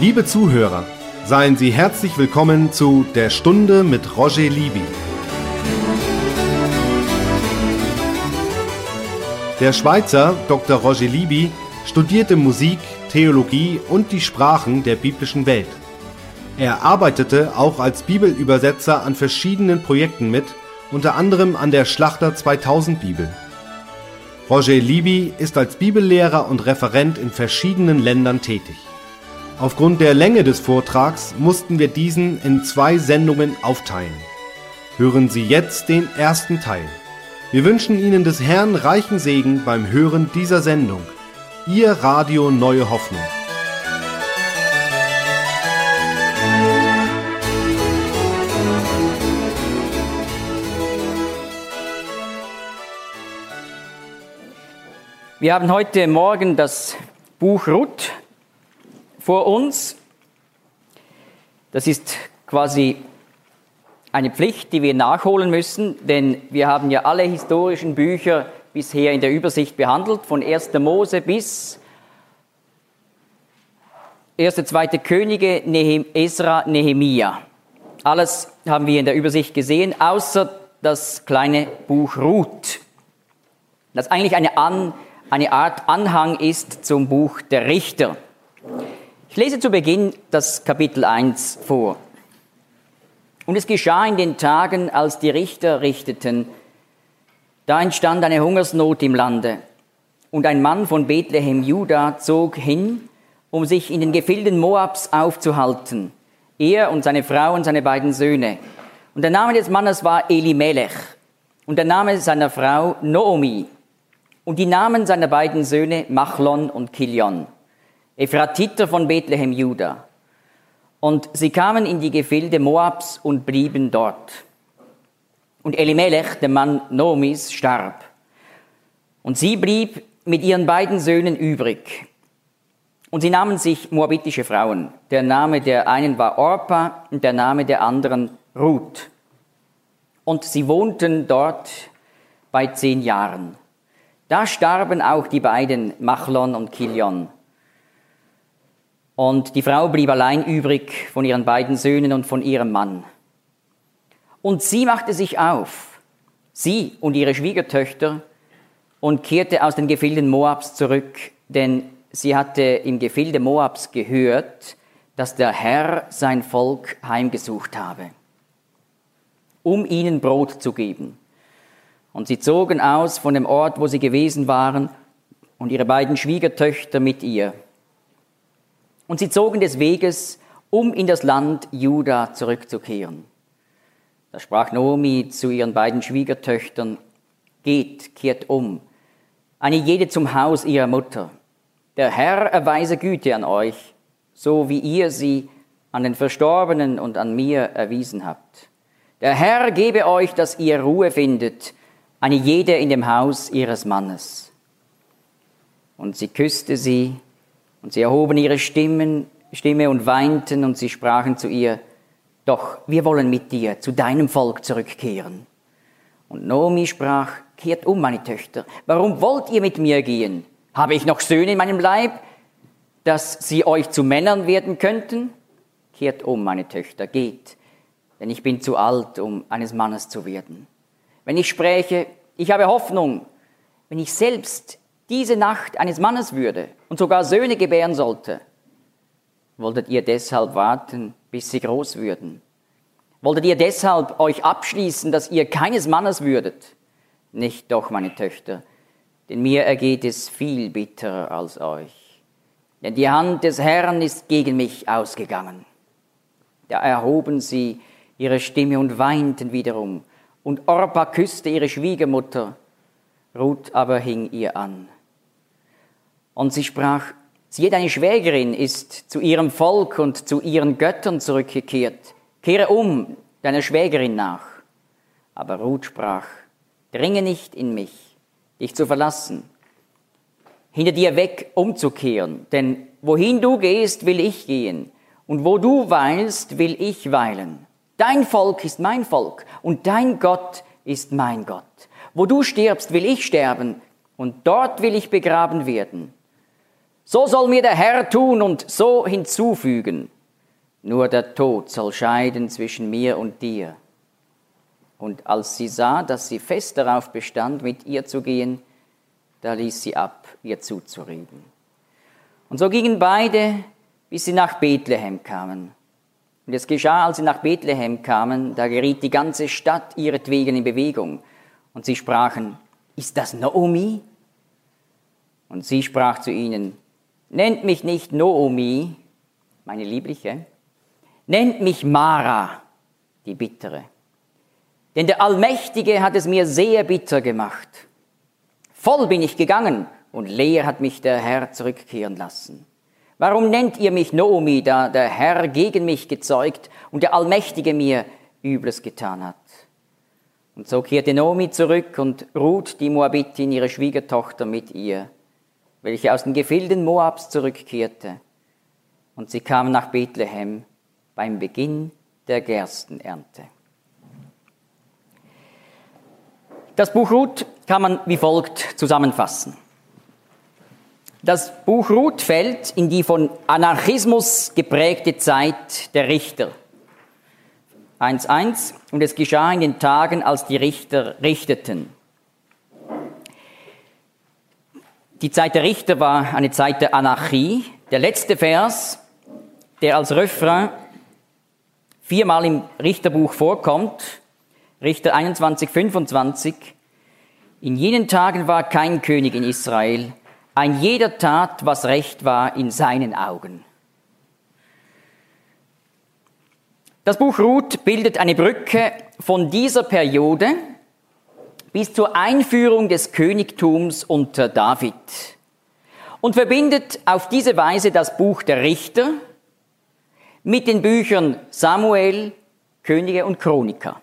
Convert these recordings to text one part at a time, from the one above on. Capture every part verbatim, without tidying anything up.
Liebe Zuhörer, seien Sie herzlich willkommen zu Der Stunde mit Roger Libby. Der Schweizer Doktor Roger Libby studierte Musik, Theologie und die Sprachen der biblischen Welt. Er arbeitete auch als Bibelübersetzer an verschiedenen Projekten mit, unter anderem an der Schlachter zweitausend Bibel. Roger Libby ist als Bibellehrer und Referent in verschiedenen Ländern tätig. Aufgrund der Länge des Vortrags mussten wir diesen in zwei Sendungen aufteilen. Hören Sie jetzt den ersten Teil. Wir wünschen Ihnen des Herrn reichen Segen beim Hören dieser Sendung. Ihr Radio Neue Hoffnung. Wir haben heute Morgen das Buch Ruth vor uns. Das ist quasi eine Pflicht, die wir nachholen müssen, denn wir haben ja alle historischen Bücher bisher in der Übersicht behandelt, von erster Mose bis erste, zweite Könige, Nehem, Esra, Nehemia. Alles haben wir in der Übersicht gesehen, außer das kleine Buch Ruth, das eigentlich eine, An, eine Art Anhang ist zum Buch der Richter. Ich lese zu Beginn das Kapitel eins vor. Und es geschah in den Tagen, als die Richter richteten, da entstand eine Hungersnot im Lande. Und ein Mann von Bethlehem, Juda, zog hin, um sich in den Gefilden Moabs aufzuhalten. Er und seine Frau und seine beiden Söhne. Und der Name des Mannes war Elimelech. Und der Name seiner Frau Noomi. Und die Namen seiner beiden Söhne Machlon und Kilion. Ephratiter von Bethlehem, Juda. Und sie kamen in die Gefilde Moabs und blieben dort. Und Elimelech, der Mann Noomis, starb. Und sie blieb mit ihren beiden Söhnen übrig. Und sie nahmen sich moabitische Frauen. Der Name der einen war Orpa und der Name der anderen Ruth. Und sie wohnten dort bei zehn Jahren. Da starben auch die beiden Machlon und Kilion. Und die Frau blieb allein übrig von ihren beiden Söhnen und von ihrem Mann. Und sie machte sich auf, sie und ihre Schwiegertöchter, und kehrte aus den Gefilden Moabs zurück, denn sie hatte im Gefilde Moabs gehört, dass der Herr sein Volk heimgesucht habe, um ihnen Brot zu geben. Und sie zogen aus von dem Ort, wo sie gewesen waren, und ihre beiden Schwiegertöchter mit ihr. Und sie zogen des Weges, um in das Land Juda zurückzukehren. Da sprach Noomi zu ihren beiden Schwiegertöchtern: Geht, kehrt um, eine jede zum Haus ihrer Mutter. Der Herr erweise Güte an euch, so wie ihr sie an den Verstorbenen und an mir erwiesen habt. Der Herr gebe euch, dass ihr Ruhe findet, eine jede in dem Haus ihres Mannes. Und sie küsste sie, und sie erhoben ihre Stimmen, Stimme und weinten, und sie sprachen zu ihr: Doch, wir wollen mit dir zu deinem Volk zurückkehren. Und Noomi sprach: Kehrt um, meine Töchter. Warum wollt ihr mit mir gehen? Habe ich noch Söhne in meinem Leib, dass sie euch zu Männern werden könnten? Kehrt um, meine Töchter, geht, denn ich bin zu alt, um eines Mannes zu werden. Wenn ich spräche, ich habe Hoffnung, wenn ich selbst diese Nacht eines Mannes würde und sogar Söhne gebären sollte, wolltet ihr deshalb warten, bis sie groß würden? Wolltet ihr deshalb euch abschließen, dass ihr keines Mannes würdet? Nicht doch, meine Töchter, denn mir ergeht es viel bitterer als euch. Denn die Hand des Herrn ist gegen mich ausgegangen. Da erhoben sie ihre Stimme und weinten wiederum. Und Orpa küsste ihre Schwiegermutter, Ruth aber hing ihr an. Und sie sprach: Siehe, deine Schwägerin ist zu ihrem Volk und zu ihren Göttern zurückgekehrt. Kehre um deiner Schwägerin nach. Aber Ruth sprach: Dringe nicht in mich, dich zu verlassen, hinter dir weg umzukehren. Denn wohin du gehst, will ich gehen. Und wo du weilst, will ich weilen. Dein Volk ist mein Volk und dein Gott ist mein Gott. Wo du stirbst, will ich sterben und dort will ich begraben werden. So soll mir der Herr tun und so hinzufügen. Nur der Tod soll scheiden zwischen mir und dir. Und als sie sah, dass sie fest darauf bestand, mit ihr zu gehen, da ließ sie ab, ihr zuzureden. Und so gingen beide, bis sie nach Bethlehem kamen. Und es geschah, als sie nach Bethlehem kamen, da geriet die ganze Stadt ihretwegen in Bewegung. Und sie sprachen, ist das Naomi? Und sie sprach zu ihnen, nennt mich nicht Naomi, meine Liebliche, nennt mich Mara, die Bittere. Denn der Allmächtige hat es mir sehr bitter gemacht. Voll bin ich gegangen und leer hat mich der Herr zurückkehren lassen. Warum nennt ihr mich Naomi, da der Herr gegen mich gezeugt und der Allmächtige mir Übles getan hat? Und so kehrte Naomi zurück und Ruth, die Moabitin, ihre Schwiegertochter, mit ihr, welche aus den Gefilden Moabs zurückkehrte. Und sie kamen nach Bethlehem beim Beginn der Gerstenernte. Das Buch Ruth kann man wie folgt zusammenfassen. Das Buch Ruth fällt in die von Anarchismus geprägte Zeit der Richter. eins eins Und es geschah in den Tagen, als die Richter richteten. Die Zeit der Richter war eine Zeit der Anarchie. Der letzte Vers, der als Refrain viermal im Richterbuch vorkommt, Richter einundzwanzig, fünfundzwanzig. In jenen Tagen war kein König in Israel. Ein jeder tat, was recht war in seinen Augen. Das Buch Ruth bildet eine Brücke von dieser Periode bis zur Einführung des Königtums unter David und verbindet auf diese Weise das Buch der Richter mit den Büchern Samuel, Könige und Chroniker.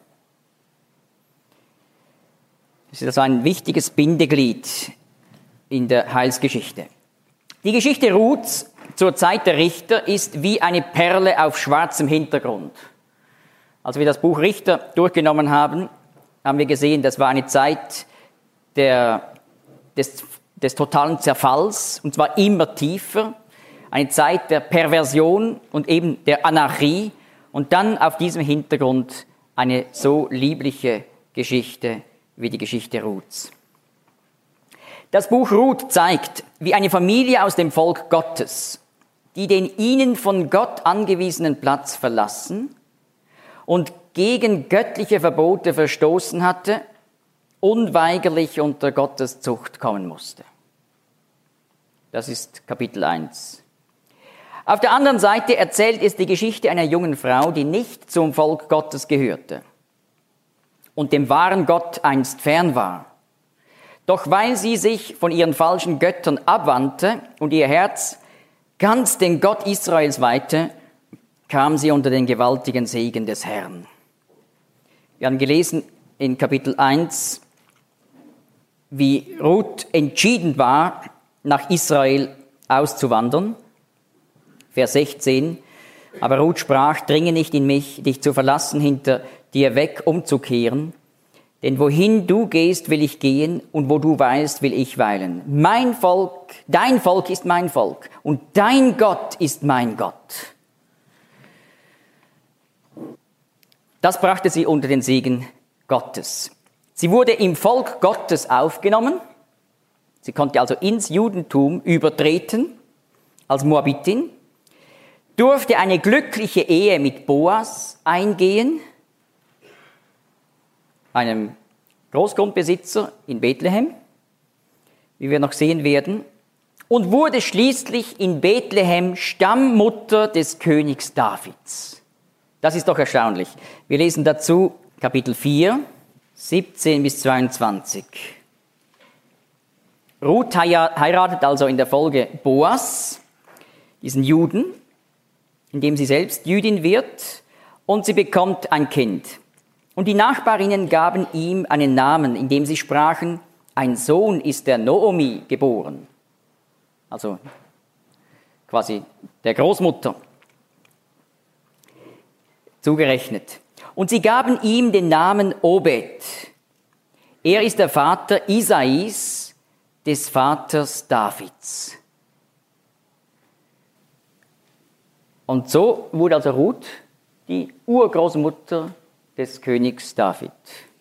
Das ist also ein wichtiges Bindeglied in der Heilsgeschichte. Die Geschichte Ruths zur Zeit der Richter ist wie eine Perle auf schwarzem Hintergrund. Als wir das Buch Richter durchgenommen haben, haben wir gesehen, das war eine Zeit der, des, des totalen Zerfalls, und zwar immer tiefer, eine Zeit der Perversion und eben der Anarchie, und dann auf diesem Hintergrund eine so liebliche Geschichte wie die Geschichte Ruths. Das Buch Ruth zeigt, wie eine Familie aus dem Volk Gottes, die den ihnen von Gott angewiesenen Platz verlassen und gegen göttliche Verbote verstoßen hatte, unweigerlich unter Gottes Zucht kommen musste. Das ist Kapitel eins. Auf der anderen Seite erzählt es die Geschichte einer jungen Frau, die nicht zum Volk Gottes gehörte und dem wahren Gott einst fern war. Doch weil sie sich von ihren falschen Göttern abwandte und ihr Herz ganz den Gott Israels weihte, kam sie unter den gewaltigen Segen des Herrn. Wir haben gelesen in Kapitel eins, wie Ruth entschieden war, nach Israel auszuwandern. Vers sechzehn. Aber Ruth sprach, dringe nicht in mich, dich zu verlassen, hinter dir weg umzukehren. Denn wohin du gehst, will ich gehen, und wo du weilst, will ich weilen. Mein Volk, dein Volk ist mein Volk, und dein Gott ist mein Gott. Das brachte sie unter den Segen Gottes. Sie wurde im Volk Gottes aufgenommen. Sie konnte also ins Judentum übertreten, als Moabitin, durfte eine glückliche Ehe mit Boas eingehen, einem Großgrundbesitzer in Bethlehem, wie wir noch sehen werden, und wurde schließlich in Bethlehem Stammmutter des Königs Davids. Das ist doch erstaunlich. Wir lesen dazu Kapitel vier, siebzehn bis zweiundzwanzig. Ruth heiratet also in der Folge Boas, diesen Juden, indem sie selbst Jüdin wird, und sie bekommt ein Kind. Und die Nachbarinnen gaben ihm einen Namen, indem sie sprachen, ein Sohn ist der Naomi geboren. Also quasi der Großmutter zugerechnet. Und sie gaben ihm den Namen Obed. Er ist der Vater Isais, des Vaters Davids. Und so wurde also Ruth die Urgroßmutter des Königs David.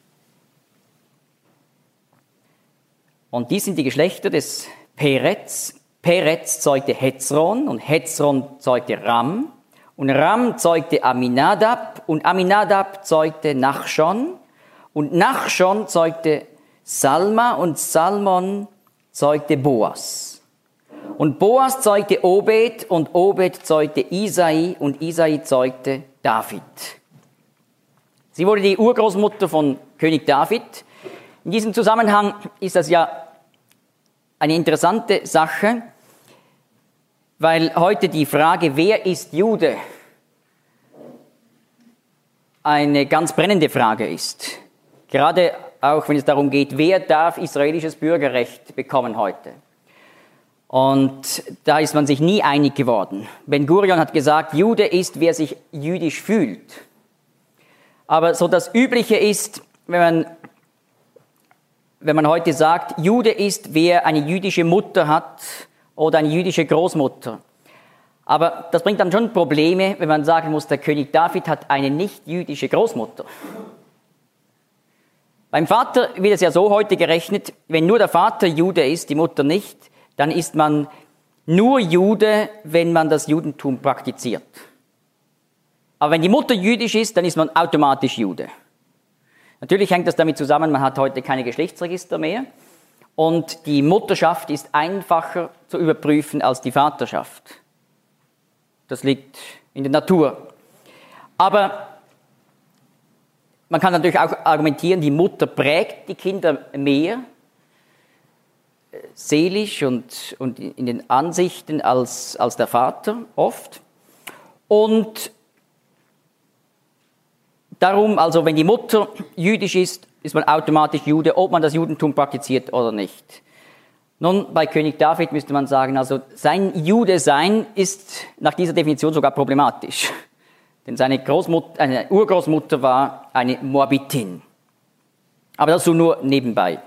Und dies sind die Geschlechter des Perez. Perez zeugte Hezron und Hezron zeugte Ram. Und Ram zeugte Aminadab und Aminadab zeugte Nachschon. Und Nachschon zeugte Salma und Salmon zeugte Boas. Und Boas zeugte Obed und Obed zeugte Isai und Isai zeugte David. Sie wurde die Urgroßmutter von König David. In diesem Zusammenhang ist das ja eine interessante Sache, weil heute die Frage, wer ist Jude, eine ganz brennende Frage ist. Gerade auch wenn es darum geht, wer darf israelisches Bürgerrecht bekommen heute. Und da ist man sich nie einig geworden. Ben-Gurion hat gesagt, Jude ist, wer sich jüdisch fühlt. Aber so das Übliche ist, wenn man, wenn man heute sagt, Jude ist, wer eine jüdische Mutter hat oder eine jüdische Großmutter. Aber das bringt dann schon Probleme, wenn man sagen muss, der König David hat eine nicht-jüdische Großmutter. Beim Vater wird es ja so heute gerechnet, wenn nur der Vater Jude ist, die Mutter nicht, dann ist man nur Jude, wenn man das Judentum praktiziert. Aber wenn die Mutter jüdisch ist, dann ist man automatisch Jude. Natürlich hängt das damit zusammen, man hat heute keine Geschlechtsregister mehr und die Mutterschaft ist einfacher zu überprüfen als die Vaterschaft. Das liegt in der Natur. Aber man kann natürlich auch argumentieren, die Mutter prägt die Kinder mehr, seelisch und, und in den Ansichten als, als der Vater oft. Und darum, also wenn die Mutter jüdisch ist, ist man automatisch Jude, ob man das Judentum praktiziert oder nicht. Nun, bei König David müsste man sagen, also sein Jude-Sein ist nach dieser Definition sogar problematisch. Denn seine Großmutter, eine Urgroßmutter war eine Moabitin. Aber das so nur nebenbei.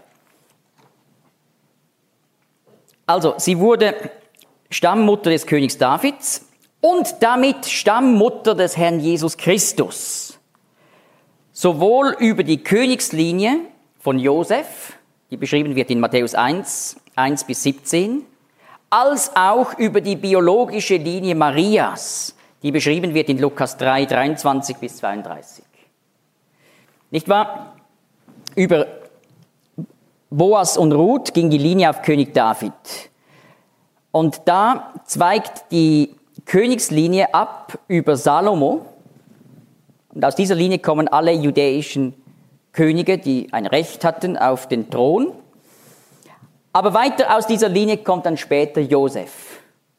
Also, sie wurde Stammmutter des Königs Davids und damit Stammmutter des Herrn Jesus Christus. Sowohl über die Königslinie von Josef, die beschrieben wird in Matthäus eins, eins bis siebzehn, als auch über die biologische Linie Marias, die beschrieben wird in Lukas drei, dreiundzwanzig bis zweiunddreißig. Nicht wahr? Über Boas und Ruth ging die Linie auf König David. Und da zweigt die Königslinie ab über Salomo. Und aus dieser Linie kommen alle judäischen Könige, die ein Recht hatten auf den Thron. Aber weiter aus dieser Linie kommt dann später Josef.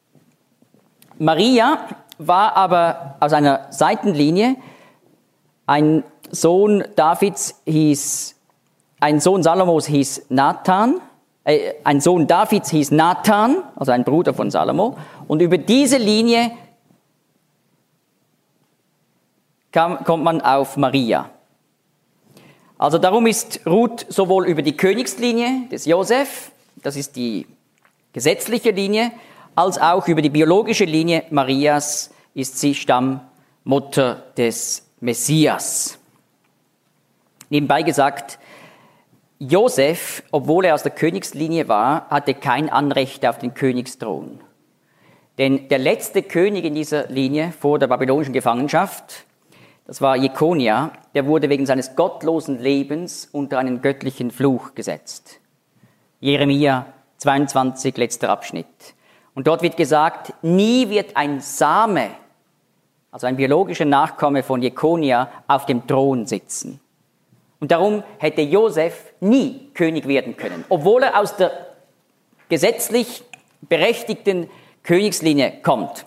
Maria war aber aus einer Seitenlinie. Ein Sohn Davids hieß, ein Sohn Salomos hieß Nathan, äh, ein Sohn Davids hieß Nathan, also ein Bruder von Salomo. Und über diese Linie kam, kommt man auf Maria. Also darum ist Ruth sowohl über die Königslinie des Josef, das ist die gesetzliche Linie, als auch über die biologische Linie Marias ist sie Stammmutter des Messias. Nebenbei gesagt, Josef, obwohl er aus der Königslinie war, hatte kein Anrecht auf den Königsthron. Denn der letzte König in dieser Linie vor der babylonischen Gefangenschaft, das war Jekonia, der wurde wegen seines gottlosen Lebens unter einen göttlichen Fluch gesetzt. Jeremia zweiundzwanzig, letzter Abschnitt. Und dort wird gesagt, nie wird ein Same, also ein biologischer Nachkomme von Jekonia, auf dem Thron sitzen. Und darum hätte Josef nie König werden können, obwohl er aus der gesetzlich berechtigten Königslinie kommt.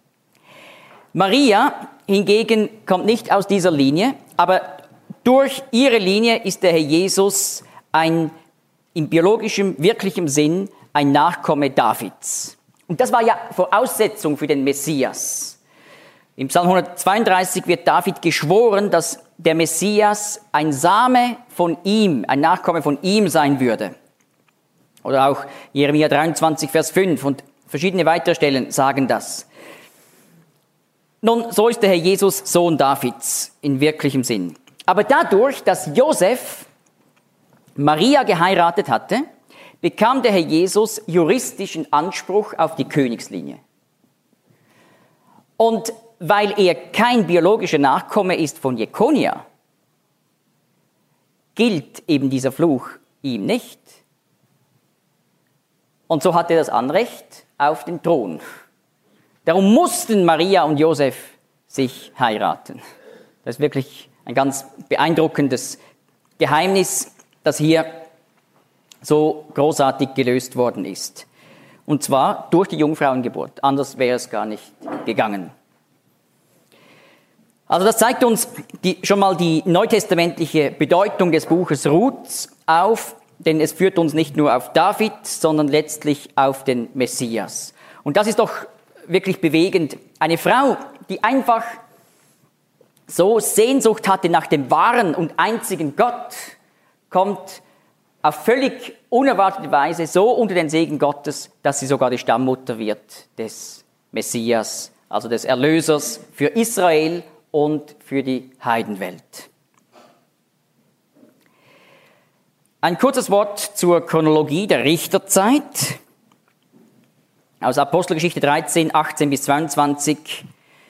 Maria hingegen kommt nicht aus dieser Linie, aber durch ihre Linie ist der Herr Jesus ein im biologischen, wirklichen Sinn ein Nachkomme Davids. Und das war ja Voraussetzung für den Messias. Im Psalm hundertzweiunddreißig wird David geschworen, dass der Messias ein Same von ihm, ein Nachkomme von ihm sein würde. Oder auch Jeremia dreiundzwanzig, Vers fünf und verschiedene weitere Stellen sagen das. Nun, so ist der Herr Jesus Sohn Davids in wirklichem Sinn. Aber dadurch, dass Josef Maria geheiratet hatte, bekam der Herr Jesus juristischen Anspruch auf die Königslinie. Und weil er kein biologischer Nachkomme ist von Jekonia, gilt eben dieser Fluch ihm nicht. Und so hat er das Anrecht auf den Thron. Darum mussten Maria und Josef sich heiraten. Das ist wirklich ein ganz beeindruckendes Geheimnis, das hier so großartig gelöst worden ist. Und zwar durch die Jungfrauengeburt. Anders wäre es gar nicht gegangen. Also das zeigt uns die, schon mal die neutestamentliche Bedeutung des Buches Ruth auf, denn es führt uns nicht nur auf David, sondern letztlich auf den Messias. Und das ist doch wirklich bewegend. Eine Frau, die einfach so Sehnsucht hatte nach dem wahren und einzigen Gott, kommt auf völlig unerwartete Weise so unter den Segen Gottes, dass sie sogar die Stammmutter wird des Messias, also des Erlösers für Israel und für die Heidenwelt. Ein kurzes Wort zur Chronologie der Richterzeit. Aus Apostelgeschichte dreizehn, achtzehn bis zweiundzwanzig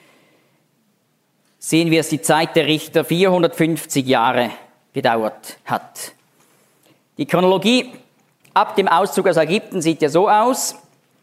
sehen wir, dass die Zeit der Richter vierhundertfünfzig Jahre gedauert hat. Die Chronologie ab dem Auszug aus Ägypten sieht ja so aus.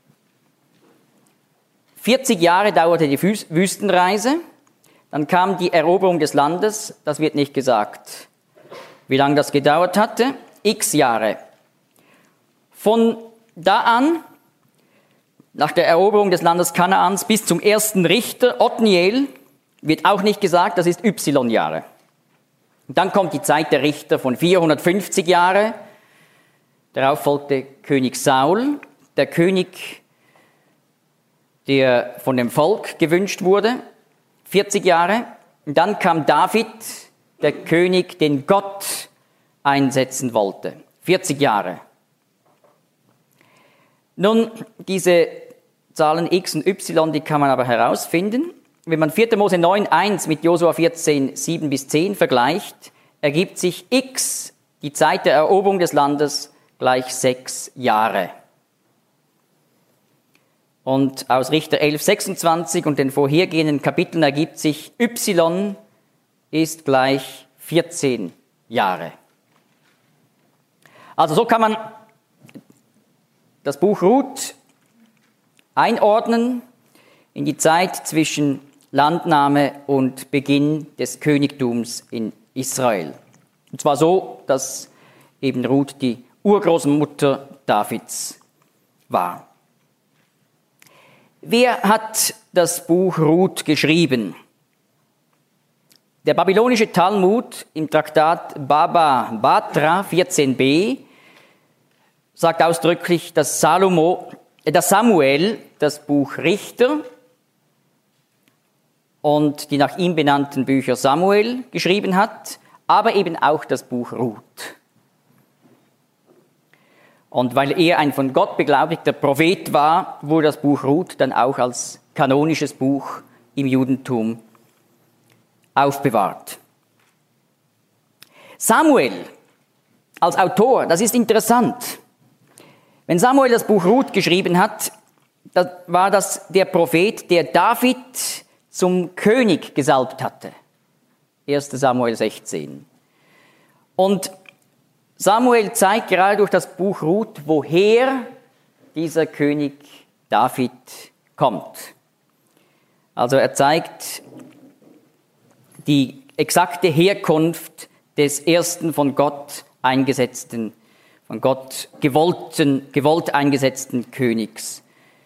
vierzig Jahre dauerte die Wüstenreise, dann kam die Eroberung des Landes, das wird nicht gesagt, wie lange das gedauert hatte, x Jahre. Von da an, nach der Eroberung des Landes Kanaans bis zum ersten Richter, Othniel, wird auch nicht gesagt, das ist Y-Jahre. Und dann kommt die Zeit der Richter von vierhundertfünfzig Jahre. Darauf folgte König Saul, der König, der von dem Volk gewünscht wurde, vierzig Jahre. Und dann kam David, der König, den Gott einsetzen wollte, vierzig Jahre. Nun, diese Zahlen X und Y, die kann man aber herausfinden. Wenn man vierter Mose neun, eins mit Josua vierzehn, sieben bis zehn vergleicht, ergibt sich X, die Zeit der Eroberung des Landes, gleich sechs Jahre. Und aus Richter elf, sechsundzwanzig und den vorhergehenden Kapiteln ergibt sich Y ist gleich vierzehn Jahre. Also so kann man das Buch Ruth einordnen in die Zeit zwischen Landnahme und Beginn des Königtums in Israel. Und zwar so, dass eben Ruth die Urgroßmutter Davids war. Wer hat das Buch Ruth geschrieben? Der babylonische Talmud im Traktat Baba Batra vierzehn b sagt ausdrücklich, dass, Salomo, dass Samuel das Buch Richter und die nach ihm benannten Bücher Samuel geschrieben hat, aber eben auch das Buch Ruth. Und weil er ein von Gott beglaubigter Prophet war, wurde das Buch Ruth dann auch als kanonisches Buch im Judentum aufbewahrt. Samuel als Autor, das ist interessant. Wenn Samuel das Buch Ruth geschrieben hat, dann war das der Prophet, der David zum König gesalbt hatte. erster Samuel sechzehn. Und Samuel zeigt gerade durch das Buch Ruth, woher dieser König David kommt. Also er zeigt die exakte Herkunft des ersten von Gott eingesetzten, von Gott gewollten, gewollt eingesetzten Königs.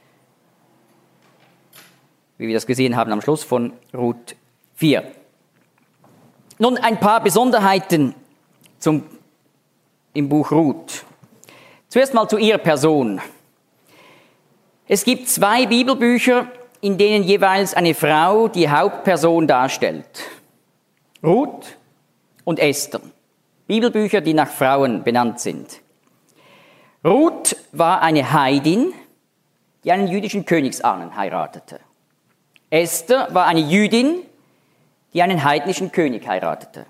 Wie wir das gesehen haben am Schluss von Ruth vier. Nun ein paar Besonderheiten zum, im Buch Ruth. Zuerst mal zu ihrer Person. Es gibt zwei Bibelbücher, in denen jeweils eine Frau die Hauptperson darstellt. Ruth und Esther. Bibelbücher, die nach Frauen benannt sind. Ruth war eine Heidin, die einen jüdischen Königsahnen heiratete. Esther war eine Jüdin, die einen heidnischen König heiratete.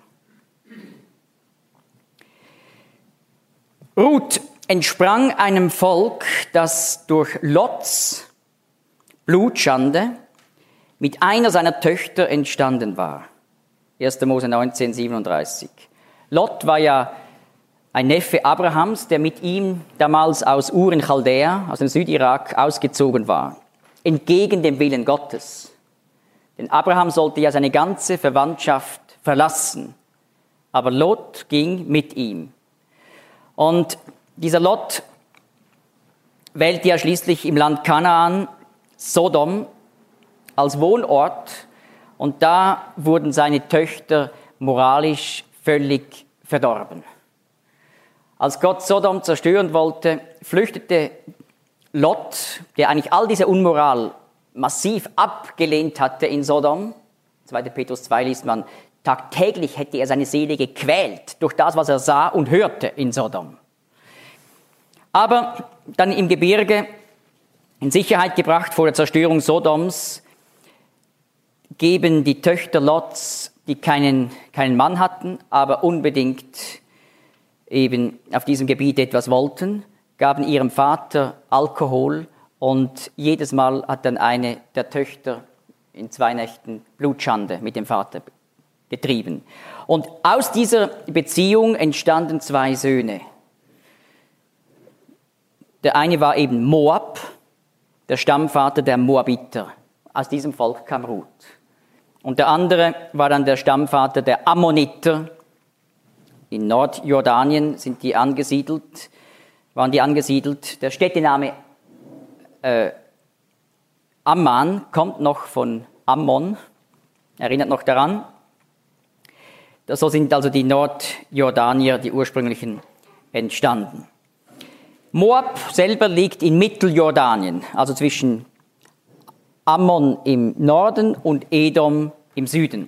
Ruth entsprang einem Volk, das durch Lots Blutschande mit einer seiner Töchter entstanden war. erster Mose neunzehn, siebenunddreißig. Lot war ja ein Neffe Abrahams, der mit ihm damals aus Ur in Chaldea, aus dem Südirak, ausgezogen war. Entgegen dem Willen Gottes. Denn Abraham sollte ja seine ganze Verwandtschaft verlassen. Aber Lot ging mit ihm. Und dieser Lot wählte ja schließlich im Land Kanaan Sodom als Wohnort. Und da wurden seine Töchter moralisch völlig verdorben. Als Gott Sodom zerstören wollte, flüchtete Lot, der eigentlich all diese Unmoral massiv abgelehnt hatte in Sodom. zweiter Petrus zwei liest man, tagtäglich hätte er seine Seele gequält durch das, was er sah und hörte in Sodom. Aber dann im Gebirge in Sicherheit gebracht vor der Zerstörung Sodoms, geben die Töchter Lots, die keinen, keinen Mann hatten, aber unbedingt eben auf diesem Gebiet etwas wollten, gaben ihrem Vater Alkohol und jedes Mal hat dann eine der Töchter in zwei Nächten Blutschande mit dem Vater getrieben. Und aus dieser Beziehung entstanden zwei Söhne. Der eine war eben Moab, der Stammvater der Moabiter. Aus diesem Volk kam Ruth. Und der andere war dann der Stammvater der Ammoniter. In Nordjordanien sind die angesiedelt, waren die angesiedelt. Der Städtename äh, Amman kommt noch von Ammon, erinnert noch daran. So sind also die Nordjordanier, die ursprünglichen, entstanden. Moab selber liegt in Mitteljordanien, also zwischen Ammon im Norden und Edom im Süden.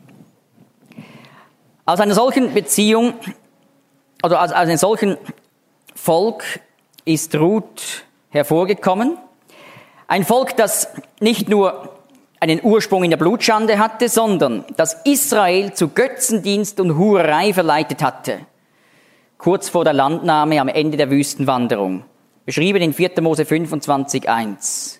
Aus einer solchen Beziehung, oder aus einem solchen Volk ist Ruth hervorgekommen. Ein Volk, das nicht nur einen Ursprung in der Blutschande hatte, sondern das Israel zu Götzendienst und Hurerei verleitet hatte. Kurz vor der Landnahme am Ende der Wüstenwanderung. Beschrieben in vierter Mose fünfundzwanzig, eins.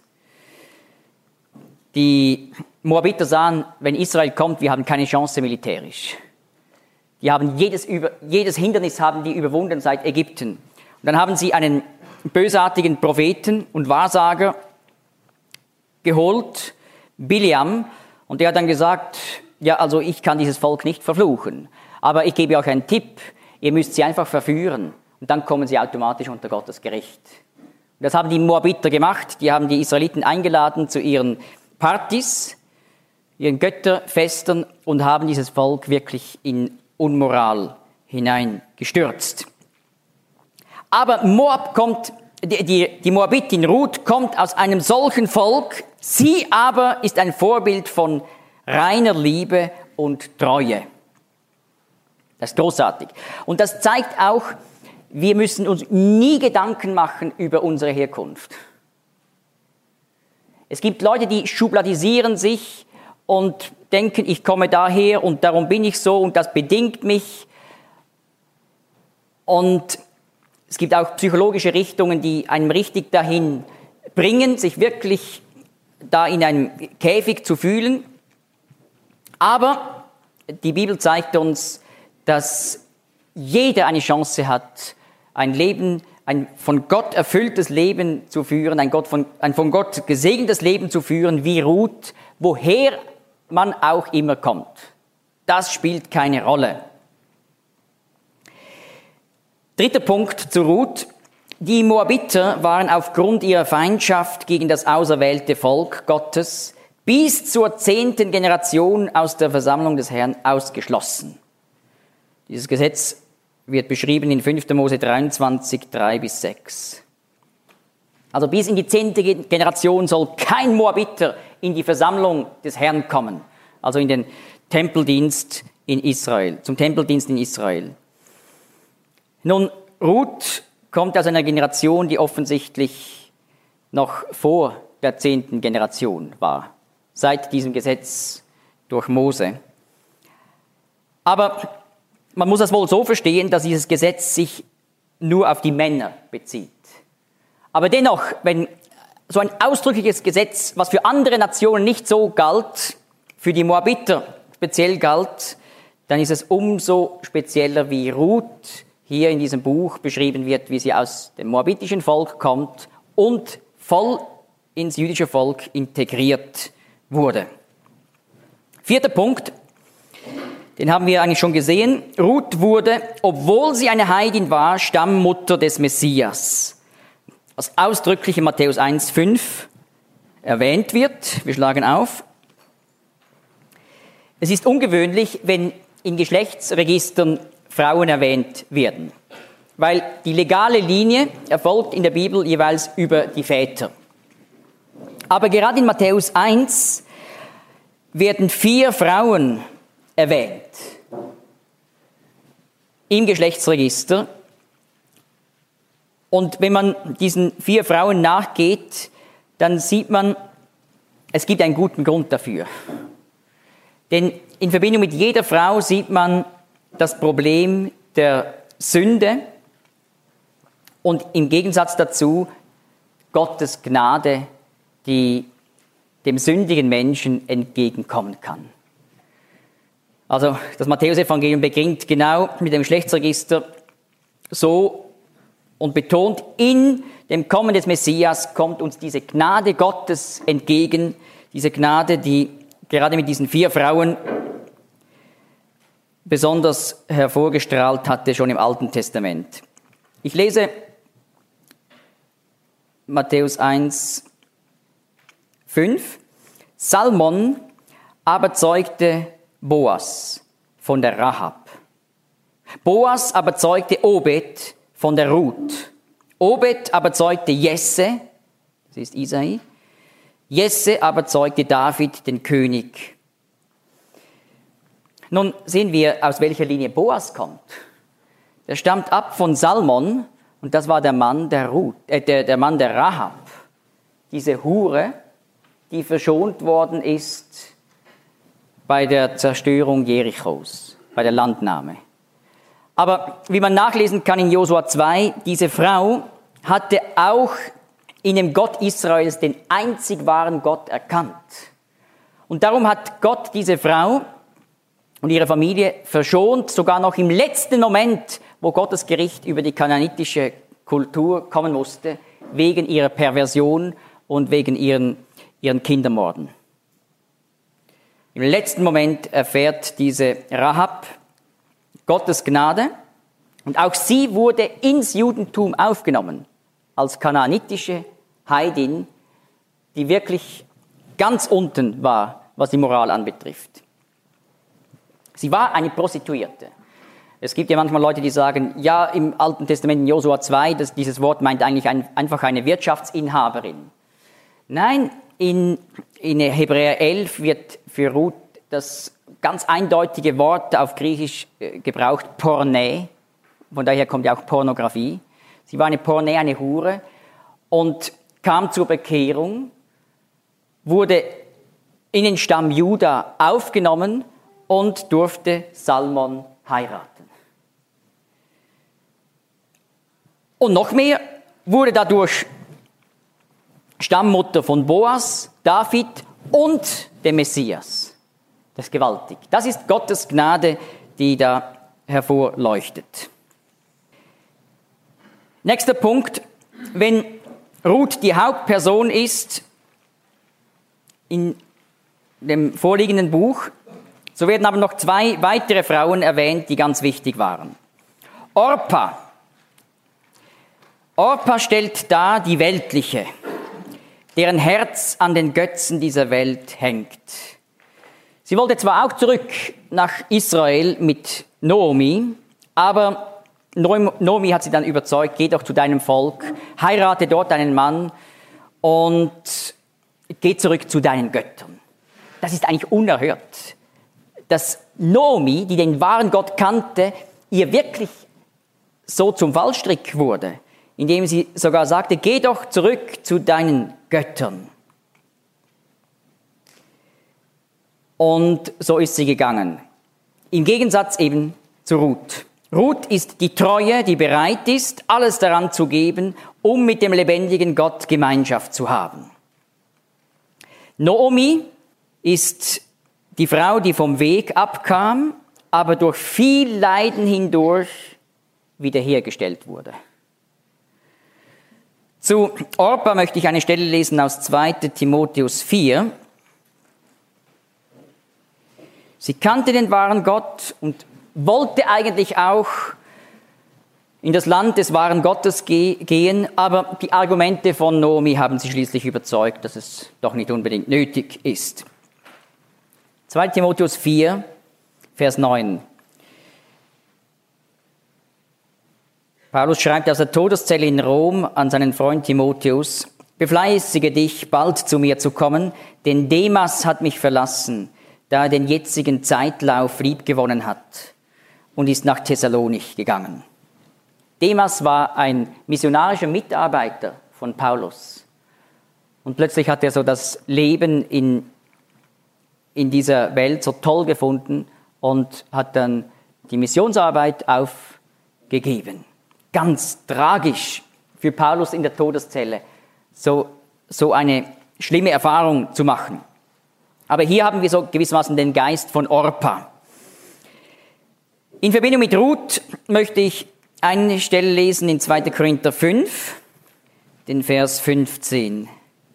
Die Moabiter sahen, wenn Israel kommt, wir haben keine Chance militärisch. Die haben jedes, jedes Hindernis haben die überwunden seit Ägypten. Und dann haben sie einen bösartigen Propheten und Wahrsager geholt, Biliam, und der hat dann gesagt, ja, also ich kann dieses Volk nicht verfluchen, aber ich gebe euch einen Tipp, ihr müsst sie einfach verführen und dann kommen sie automatisch unter Gottes Gericht. Und das haben die Moabiter gemacht, die haben die Israeliten eingeladen zu ihren Partys, ihren Götterfesten und haben dieses Volk wirklich in Unmoral hineingestürzt. Aber Moab kommt, die, die, die Moabitin Ruth kommt aus einem solchen Volk, sie aber ist ein Vorbild von reiner Liebe und Treue. Das ist großartig. Und das zeigt auch, wir müssen uns nie Gedanken machen über unsere Herkunft. Es gibt Leute, die schubladisieren sich und denken, ich komme daher und darum bin ich so und das bedingt mich. Und es gibt auch psychologische Richtungen, die einem richtig dahin bringen, sich wirklich da in einem Käfig zu fühlen. Aber die Bibel zeigt uns, dass jeder eine Chance hat, ein Leben, ein von Gott erfülltes Leben zu führen, ein, Gott von, ein von Gott gesegnetes Leben zu führen, wie Ruth, woher man auch immer kommt. Das spielt keine Rolle. Dritter Punkt zu Ruth. Die Moabiter waren aufgrund ihrer Feindschaft gegen das auserwählte Volk Gottes bis zur zehnten Generation aus der Versammlung des Herrn ausgeschlossen. Dieses Gesetz wird beschrieben in fünfter Mose dreiundzwanzig, drei bis sechs. Also bis in die zehnte Generation soll kein Moabiter in die Versammlung des Herrn kommen, also in den Tempeldienst in Israel, zum Tempeldienst in Israel. Nun, Ruth kommt aus einer Generation, die offensichtlich noch vor der zehnten Generation war. seit diesem Gesetz durch Mose. Aber man muss das wohl so verstehen, dass dieses Gesetz sich nur auf die Männer bezieht. Aber dennoch, wenn so ein ausdrückliches Gesetz, was für andere Nationen nicht so galt, für die Moabiter speziell galt, dann ist es umso spezieller, wie Ruth hier in diesem Buch beschrieben wird, wie sie aus dem moabitischen Volk kommt und voll ins jüdische Volk integriert wurde. Vierter Punkt, den haben wir eigentlich schon gesehen. Ruth wurde, obwohl sie eine Heidin war, Stammmutter des Messias. Was ausdrücklich in Matthäus eins fünf erwähnt wird. Wir schlagen auf. Es ist ungewöhnlich, wenn in Geschlechtsregistern Frauen erwähnt werden, weil die legale Linie erfolgt in der Bibel jeweils über die Väter. Aber gerade in Matthäus eins werden vier Frauen erwähnt im Geschlechtsregister. Und wenn man diesen vier Frauen nachgeht, dann sieht man, es gibt einen guten Grund dafür. Denn in Verbindung mit jeder Frau sieht man das Problem der Sünde und im Gegensatz dazu Gottes Gnade, die dem sündigen Menschen entgegenkommen kann. Also das Matthäusevangelium beginnt genau mit dem Geschlechtsregister so und betont, in dem Kommen des Messias kommt uns diese Gnade Gottes entgegen, diese Gnade, die gerade mit diesen vier Frauen besonders hervorgestrahlt hatte, schon im Alten Testament. Ich lese Matthäus eins fünf. Salmon aber zeugte Boas von der Rahab. Boas aber zeugte Obed von der Ruth. Obed aber zeugte Jesse, das ist Isai. Jesse aber zeugte David, den König. Nun sehen wir, aus welcher Linie Boas kommt. Der stammt ab von Salmon und das war der Mann der Ruth, äh, der, der Mann der Rahab. Diese Hure, die verschont worden ist bei der Zerstörung Jerichos, bei der Landnahme. Aber wie man nachlesen kann in Josua zwei, diese Frau hatte auch in dem Gott Israels den einzig wahren Gott erkannt. Und darum hat Gott diese Frau und ihre Familie verschont, sogar noch im letzten Moment, wo Gottes Gericht über die kanaanitische Kultur kommen musste, wegen ihrer Perversion und wegen ihren, ihren Kindermorden. Im letzten Moment erfährt diese Rahab Gottes Gnade und auch sie wurde ins Judentum aufgenommen als kanaanitische Heidin, die wirklich ganz unten war, was die Moral anbetrifft. Sie war eine Prostituierte. Es gibt ja manchmal Leute, die sagen, ja, im Alten Testament in Josua zwei, das, dieses Wort meint eigentlich ein, einfach eine Wirtschaftsinhaberin. Nein, in, in Hebräer elf wird für Ruth das ganz eindeutige Wort auf Griechisch äh, gebraucht, Porne. Von daher kommt ja auch Pornografie. Sie war eine Porne, eine Hure und kam zur Bekehrung, wurde in den Stamm Juda aufgenommen und durfte Salmon heiraten. Und noch mehr, wurde dadurch Stammmutter von Boas, David und dem Messias. Das ist gewaltig. Das ist Gottes Gnade, die da hervorleuchtet. Nächster Punkt. Wenn Ruth die Hauptperson ist in dem vorliegenden Buch, so werden aber noch zwei weitere Frauen erwähnt, die ganz wichtig waren. Orpa. Orpa stellt dar die Weltliche, deren Herz an den Götzen dieser Welt hängt. Sie wollte zwar auch zurück nach Israel mit Naomi, aber Naomi hat sie dann überzeugt, geh doch zu deinem Volk, heirate dort einen Mann und geh zurück zu deinen Göttern. Das ist eigentlich unerhört, dass Naomi, die den wahren Gott kannte, ihr wirklich so zum Fallstrick wurde, indem sie sogar sagte, geh doch zurück zu deinen Göttern. Und so ist sie gegangen. Im Gegensatz eben zu Ruth. Ruth ist die Treue, die bereit ist, alles daran zu geben, um mit dem lebendigen Gott Gemeinschaft zu haben. Naomi ist die Frau, die vom Weg abkam, aber durch viel Leiden hindurch wiederhergestellt wurde. Zu Orpa möchte ich eine Stelle lesen aus zweiter Timotheus vier. Sie kannte den wahren Gott und wollte eigentlich auch in das Land des wahren Gottes ge- gehen, aber die Argumente von Naomi haben sie schließlich überzeugt, dass es doch nicht unbedingt nötig ist. zweiter Timotheus vier, Vers neun. Paulus schreibt aus der Todeszelle in Rom an seinen Freund Timotheus: Befleißige dich, bald zu mir zu kommen, denn Demas hat mich verlassen, da er den jetzigen Zeitlauf liebgewonnen hat und ist nach Thessalonich gegangen. Demas war ein missionarischer Mitarbeiter von Paulus. Und plötzlich hat er so das Leben in, in dieser Welt so toll gefunden und hat dann die Missionsarbeit aufgegeben. Ganz tragisch für Paulus in der Todeszelle, so, so eine schlimme Erfahrung zu machen. Aber hier haben wir so gewissermaßen den Geist von Orpa. In Verbindung mit Ruth möchte ich eine Stelle lesen in zweiter Korinther fünf, den Vers fünfzehn.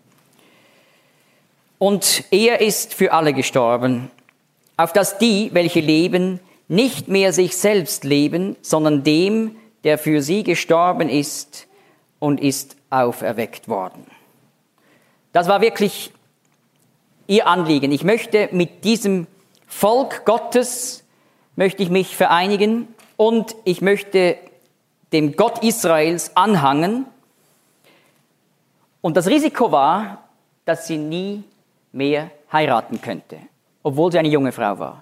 Und er ist für alle gestorben, auf dass die, welche leben, nicht mehr sich selbst leben, sondern dem, der für sie gestorben ist und ist auferweckt worden. Das war wirklich ihr Anliegen. Ich möchte mit diesem Volk Gottes, möchte ich mich vereinigen und ich möchte dem Gott Israels anhangen. Und das Risiko war, dass sie nie mehr heiraten könnte, obwohl sie eine junge Frau war.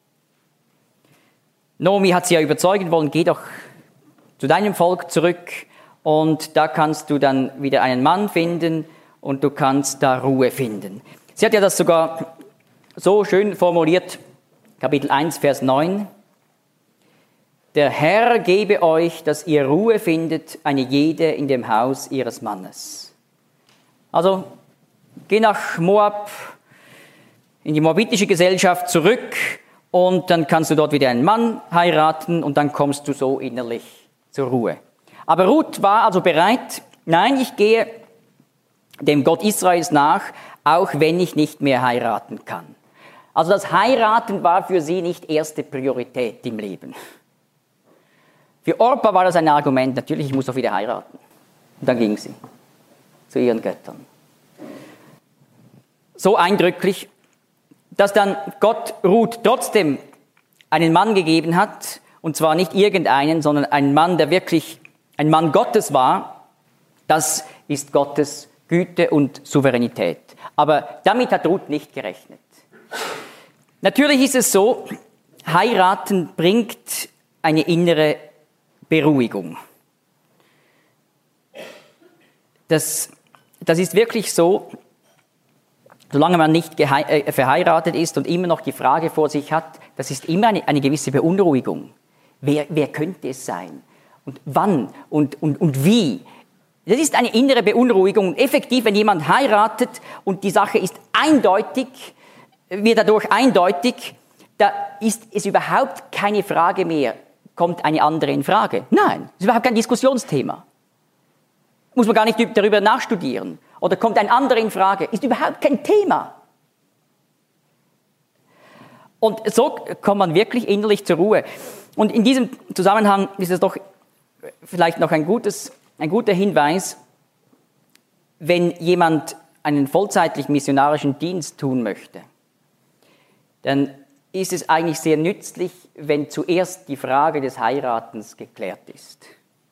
Naomi hat sie ja überzeugen wollen, geh doch zu deinem Volk zurück und da kannst du dann wieder einen Mann finden und du kannst da Ruhe finden. Sie hat ja das sogar so schön formuliert, Kapitel eins, Vers neun. Der Herr gebe euch, dass ihr Ruhe findet, eine jede in dem Haus ihres Mannes. Also, geh nach Moab, in die moabitische Gesellschaft zurück und dann kannst du dort wieder einen Mann heiraten und dann kommst du so innerlich zur Ruhe. Aber Ruth war also bereit, nein, ich gehe dem Gott Israels nach, auch wenn ich nicht mehr heiraten kann. Also das Heiraten war für sie nicht erste Priorität im Leben. Für Orpa war das ein Argument, natürlich, ich muss doch wieder heiraten. Und dann ging sie zu ihren Göttern. So eindrücklich, dass dann Gott Ruth trotzdem einen Mann gegeben hat, und zwar nicht irgendeinen, sondern einen Mann, der wirklich ein Mann Gottes war. Das ist Gottes Güte und Souveränität. Aber damit hat Ruth nicht gerechnet. Natürlich ist es so, heiraten bringt eine innere Beruhigung. Das, das ist wirklich so, solange man nicht gehe- äh, verheiratet ist und immer noch die Frage vor sich hat, das ist immer eine, eine gewisse Beunruhigung. Wer, wer könnte es sein? Und wann? Und, und, und wie? Das ist eine innere Beunruhigung. Effektiv, wenn jemand heiratet und die Sache ist eindeutig, wird dadurch eindeutig, da ist es überhaupt keine Frage mehr, kommt eine andere in Frage. Nein, das ist überhaupt kein Diskussionsthema. Muss man gar nicht darüber nachstudieren. Oder kommt ein anderer in Frage, ist überhaupt kein Thema. Und so kommt man wirklich innerlich zur Ruhe. Und in diesem Zusammenhang ist es doch vielleicht noch ein, gutes, ein guter Hinweis, wenn jemand einen vollzeitlichen missionarischen Dienst tun möchte, dann ist es eigentlich sehr nützlich, wenn zuerst die Frage des Heiratens geklärt ist.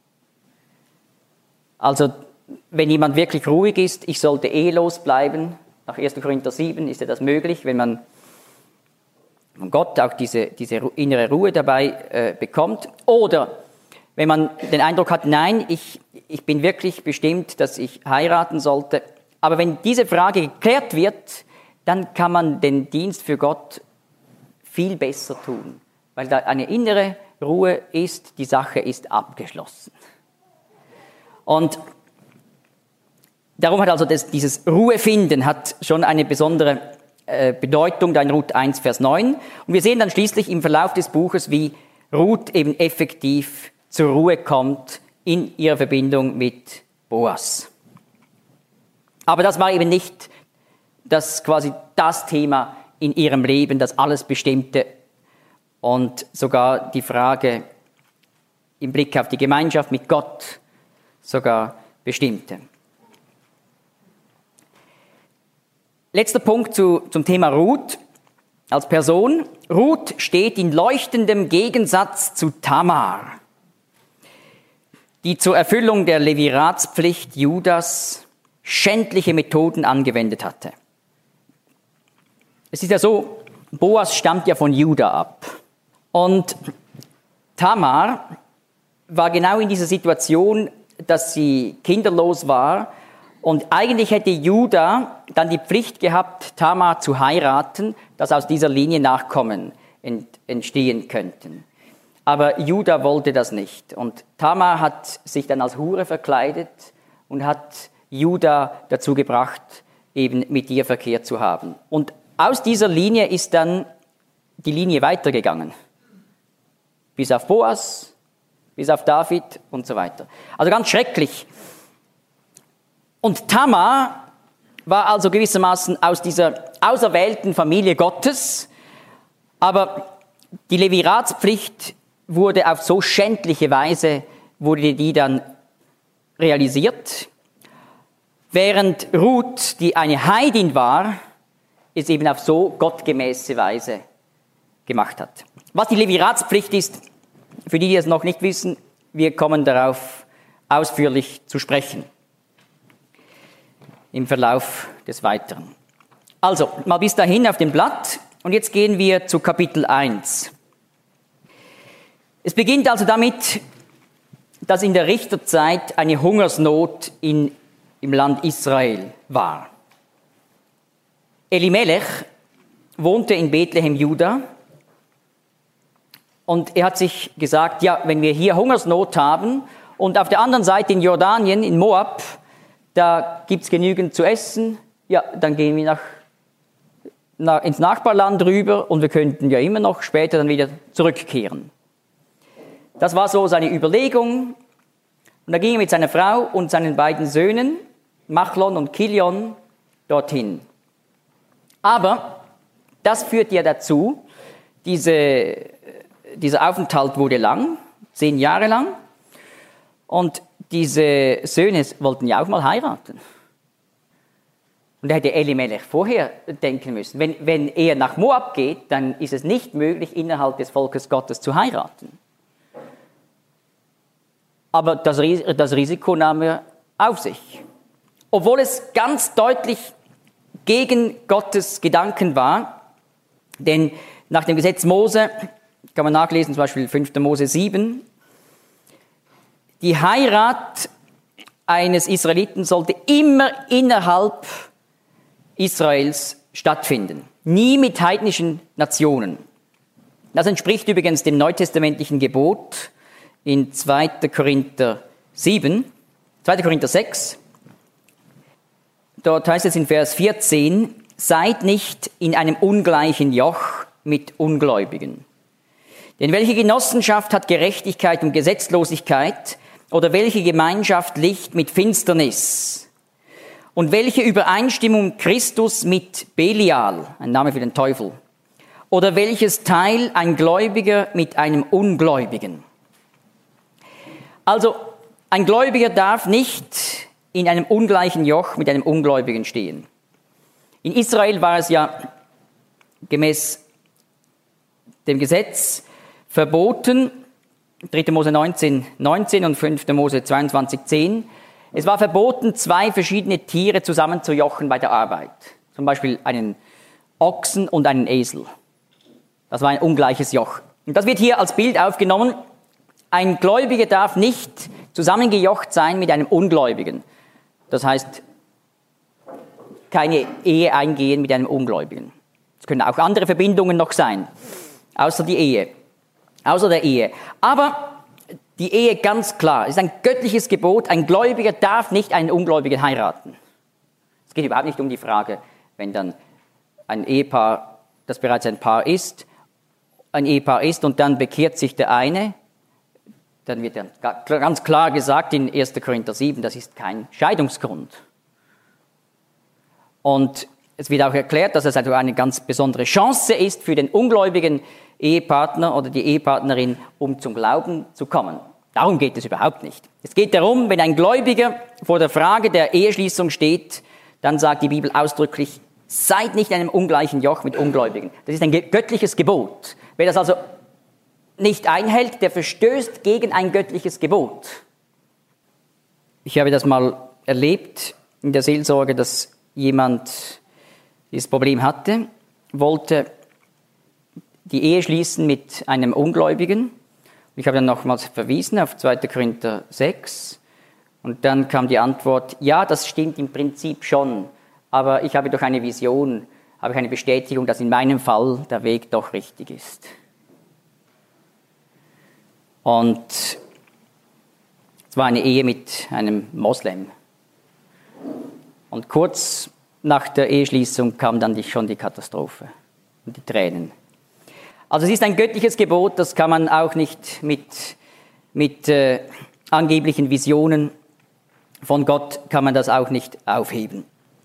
Also, wenn jemand wirklich ruhig ist, ich sollte ehelos bleiben, nach erster Korinther sieben ist ja das möglich, wenn man von Gott auch diese, diese innere Ruhe dabei äh, bekommt. Oder wenn man den Eindruck hat, nein, ich, ich bin wirklich bestimmt, dass ich heiraten sollte. Aber wenn diese Frage geklärt wird, dann kann man den Dienst für Gott viel besser tun, weil da eine innere Ruhe ist, die Sache ist abgeschlossen. Und darum hat also das, dieses Ruhefinden hat schon eine besondere äh, Bedeutung, da in Ruth eins, Vers neun. Und wir sehen dann schließlich im Verlauf des Buches, wie Ruth eben effektiv zur Ruhe kommt in ihrer Verbindung mit Boas. Aber das war eben nicht das quasi das Thema in ihrem Leben, das alles bestimmte und sogar die Frage im Blick auf die Gemeinschaft mit Gott sogar bestimmte. Letzter Punkt zu, zum Thema Ruth als Person. Ruth steht in leuchtendem Gegensatz zu Tamar, die zur Erfüllung der Leviratspflicht Judas schändliche Methoden angewendet hatte. Es ist ja so, Boas stammt ja von Juda ab. Und Tamar war genau in dieser Situation, dass sie kinderlos war. Und eigentlich hätte Juda dann die Pflicht gehabt, Tamar zu heiraten, dass aus dieser Linie Nachkommen entstehen könnten. Aber Juda wollte das nicht. Und Tamar hat sich dann als Hure verkleidet und hat Juda dazu gebracht, eben mit ihr Verkehr zu haben. Und aus dieser Linie ist dann die Linie weitergegangen. Bis auf Boas, bis auf David und so weiter. Also ganz schrecklich. Und Tamar war also gewissermaßen aus dieser auserwählten Familie Gottes, aber die Leviratspflicht wurde auf so schändliche Weise, wurde die dann realisiert, während Ruth, die eine Heidin war, es eben auf so gottgemäße Weise gemacht hat. Was die Leviratspflicht ist, für die, die es noch nicht wissen, wir kommen darauf ausführlich zu sprechen im Verlauf des Weiteren. Also, mal bis dahin auf dem Blatt und jetzt gehen wir zu Kapitel eins. Es beginnt also damit, dass in der Richterzeit eine Hungersnot in, im Land Israel war. Elimelech wohnte in Bethlehem, Juda, und er hat sich gesagt, ja, wenn wir hier Hungersnot haben und auf der anderen Seite in Jordanien, in Moab, da gibt's genügend zu essen, ja, dann gehen wir nach, nach, ins Nachbarland rüber und wir könnten ja immer noch später dann wieder zurückkehren. Das war so seine Überlegung. Und da ging er mit seiner Frau und seinen beiden Söhnen, Machlon und Kilion, dorthin. Aber das führt ja dazu, diese, dieser Aufenthalt wurde lang, zehn Jahre lang. Und diese Söhne wollten ja auch mal heiraten. Und da hätte Elimelech vorher denken müssen. Wenn, wenn er nach Moab geht, dann ist es nicht möglich, innerhalb des Volkes Gottes zu heiraten. Aber das, das Risiko nahm er auf sich. Obwohl es ganz deutlich gegen Gottes Gedanken war, denn nach dem Gesetz Mose, kann man nachlesen, zum Beispiel fünfter Mose sieben, die Heirat eines Israeliten sollte immer innerhalb Israels stattfinden, nie mit heidnischen Nationen. Das entspricht übrigens dem neutestamentlichen Gebot in zweiter Korinther sieben, zweiter Korinther sechs. Dort heißt es in Vers vierzehn, seid nicht in einem ungleichen Joch mit Ungläubigen. Denn welche Genossenschaft hat Gerechtigkeit und Gesetzlosigkeit? Oder welche Gemeinschaft Licht mit Finsternis? Und welche Übereinstimmung Christus mit Belial, ein Name für den Teufel? Oder welches Teil ein Gläubiger mit einem Ungläubigen? Also, ein Gläubiger darf nicht in einem ungleichen Joch mit einem Ungläubigen stehen. In Israel war es ja gemäß dem Gesetz verboten, dritter Mose neunzehn, neunzehn und fünfter Mose zweiundzwanzig, zehn. Es war verboten, zwei verschiedene Tiere zusammenzujochen bei der Arbeit. Zum Beispiel einen Ochsen und einen Esel. Das war ein ungleiches Joch. Und das wird hier als Bild aufgenommen. Ein Gläubiger darf nicht zusammengejocht sein mit einem Ungläubigen. Das heißt, keine Ehe eingehen mit einem Ungläubigen. Es können auch andere Verbindungen noch sein, außer die Ehe, außer der Ehe. Aber die Ehe ganz klar, ist ein göttliches Gebot, ein Gläubiger darf nicht einen Ungläubigen heiraten. Es geht überhaupt nicht um die Frage, wenn dann ein Ehepaar, das bereits ein Paar ist, ein Ehepaar ist und dann bekehrt sich der eine, dann wird dann ganz klar gesagt in erster Korinther sieben, das ist kein Scheidungsgrund. Und es wird auch erklärt, dass es also eine ganz besondere Chance ist für den ungläubigen Ehepartner oder die Ehepartnerin, um zum Glauben zu kommen. Darum geht es überhaupt nicht. Es geht darum, wenn ein Gläubiger vor der Frage der Eheschließung steht, dann sagt die Bibel ausdrücklich, seid nicht in einem ungleichen Joch mit Ungläubigen. Das ist ein göttliches Gebot. Wer das also nicht einhält, der verstößt gegen ein göttliches Gebot. Ich habe das mal erlebt in der Seelsorge, dass jemand dieses Problem hatte, wollte die Ehe schließen mit einem Ungläubigen. Ich habe dann nochmals verwiesen auf zweiter Korinther sechs und dann kam die Antwort, ja, das stimmt im Prinzip schon, aber ich habe doch eine Vision, habe ich eine Bestätigung, dass in meinem Fall der Weg doch richtig ist. Und es war eine Ehe mit einem Moslem. Und kurz nach der Eheschließung kam dann die, schon die Katastrophe und die Tränen. Also es ist ein göttliches Gebot, das kann man auch nicht mit, mit äh, angeblichen Visionen von Gott, kann man das auch nicht aufheben.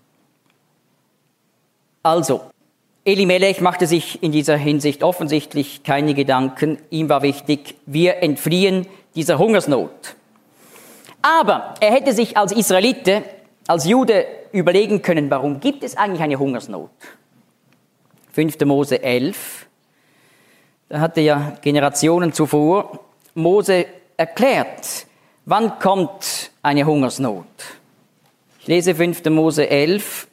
Also, Elimelech machte sich in dieser Hinsicht offensichtlich keine Gedanken. Ihm war wichtig, wir entfliehen dieser Hungersnot. Aber er hätte sich als Israelite, als Jude überlegen können, warum gibt es eigentlich eine Hungersnot? fünfter Mose elf, da hatte ja Generationen zuvor Mose erklärt, wann kommt eine Hungersnot. Ich lese fünfter Mose elf,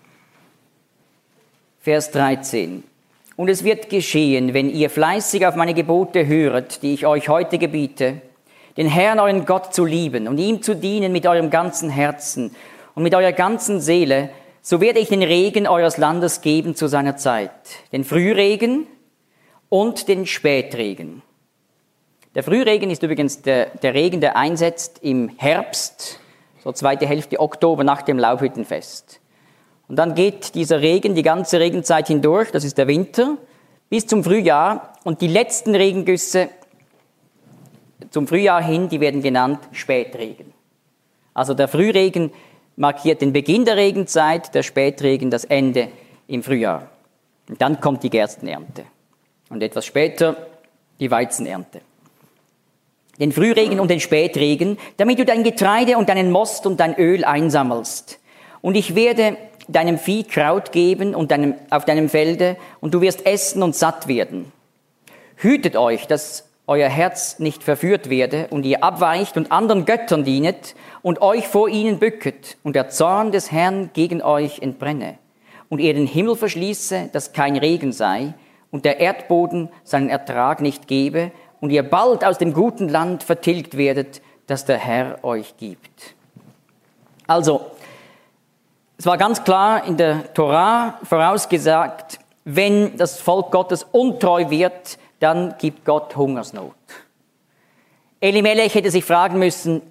Vers dreizehn. Und es wird geschehen, wenn ihr fleißig auf meine Gebote höret, die ich euch heute gebiete, den Herrn, euren Gott, zu lieben und ihm zu dienen mit eurem ganzen Herzen und mit eurer ganzen Seele, so werde ich den Regen eures Landes geben zu seiner Zeit, den Frühregen und den Spätregen. Der Frühregen ist übrigens der, der Regen, der einsetzt im Herbst, so zweite Hälfte Oktober nach dem Laubhüttenfest. Und dann geht dieser Regen die ganze Regenzeit hindurch, das ist der Winter, bis zum Frühjahr. Und die letzten Regengüsse zum Frühjahr hin, die werden genannt Spätregen. Also der Frühregen markiert den Beginn der Regenzeit, der Spätregen das Ende im Frühjahr. Und dann kommt die Gerstenernte. Und etwas später die Weizenernte. Den Frühregen und den Spätregen, damit du dein Getreide und deinen Most und dein Öl einsammelst. Und ich werde deinem Vieh Kraut geben und deinem, auf deinem Felde, und du wirst essen und satt werden. Hütet euch, dass euer Herz nicht verführt werde und ihr abweicht und anderen Göttern dienet und euch vor ihnen bücket und der Zorn des Herrn gegen euch entbrenne und ihr den Himmel verschließe, dass kein Regen sei und der Erdboden seinen Ertrag nicht gebe und ihr bald aus dem guten Land vertilgt werdet, das der Herr euch gibt. Also, es war ganz klar in der Torah vorausgesagt, wenn das Volk Gottes untreu wird, dann gibt Gott Hungersnot. Elimelech hätte sich fragen müssen,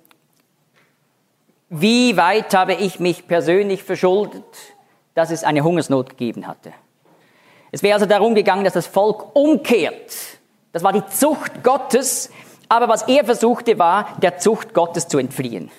wie weit habe ich mich persönlich verschuldet, dass es eine Hungersnot gegeben hatte. Es wäre also darum gegangen, dass das Volk umkehrt. Das war die Zucht Gottes, aber was er versuchte, war, der Zucht Gottes zu entfliehen.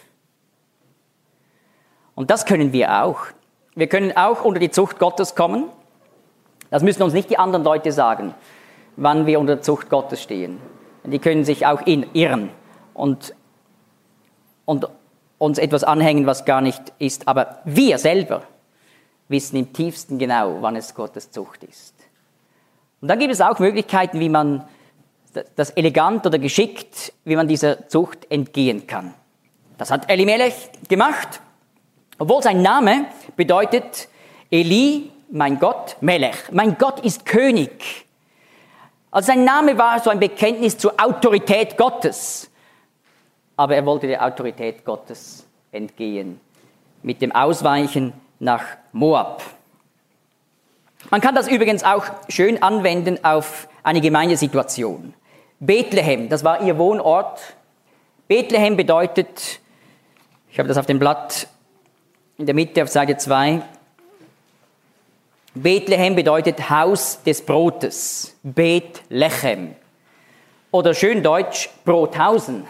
Und das können wir auch. Wir können auch unter die Zucht Gottes kommen. Das müssen uns nicht die anderen Leute sagen, wann wir unter der Zucht Gottes stehen. Die können sich auch irren und, und uns etwas anhängen, was gar nicht ist. Aber wir selber wissen im tiefsten genau, wann es Gottes Zucht ist. Und dann gibt es auch Möglichkeiten, wie man das elegant oder geschickt, wie man dieser Zucht entgehen kann. Das hat Elimelech gemacht, obwohl sein Name bedeutet Eli, mein Gott, Melech. Mein Gott ist König. Also sein Name war so ein Bekenntnis zur Autorität Gottes. Aber er wollte der Autorität Gottes entgehen. Mit dem Ausweichen nach Moab. Man kann das übrigens auch schön anwenden auf eine Gemeindesituation. Bethlehem, das war ihr Wohnort. Bethlehem bedeutet, ich habe das auf dem Blatt in der Mitte auf Seite zwei, Bethlehem bedeutet Haus des Brotes, Bethlehem. Oder schön deutsch, Brothausen.